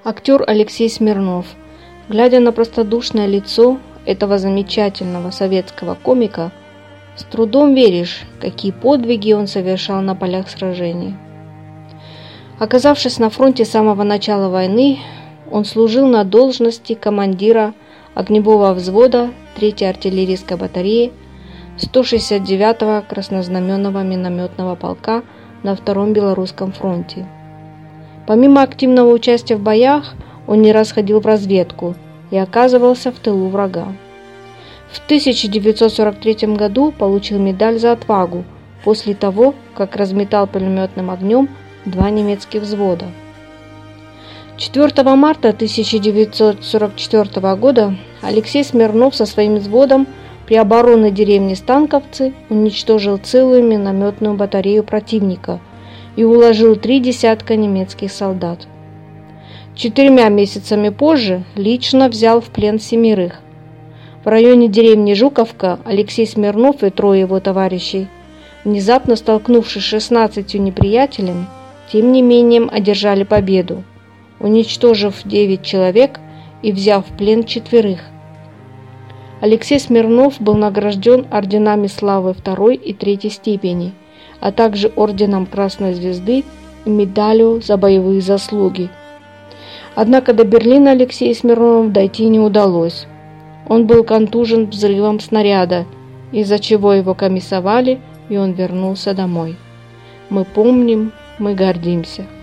Актер Алексей Смирнов. Глядя на простодушное лицо этого замечательного советского комика, с трудом веришь, какие подвиги он совершал на полях сражений. Оказавшись на фронте с самого начала войны, он служил на должности командира огневого взвода 3-й артиллерийской батареи 169-го краснознаменного минометного полка на Втором Белорусском фронте. Помимо активного участия в боях, он не раз ходил в разведку и оказывался в тылу врага. В 1943 году получил медаль за отвагу после того, как разметал пулеметным огнем 2 немецких взвода. 4 марта 1944 года Алексей Смирнов со своим взводом при обороне деревни Станковцы уничтожил целую минометную батарею противника и уложил 3 десятка немецких солдат. 4 месяцами позже лично взял в плен 7. В районе деревни Жуковка Алексей Смирнов и 3 его товарищей, внезапно столкнувшись с 16 неприятелями, тем не менее одержали победу, уничтожив 9 человек и взяв в плен 4. Алексей Смирнов был награжден орденами славы 2 и 3 степени, а также орденом Красной Звезды и медалью за боевые заслуги. Однако до Берлина Алексею Смирнову дойти не удалось. Он был контужен взрывом снаряда, из-за чего его комиссовали, и он вернулся домой. Мы помним, мы гордимся.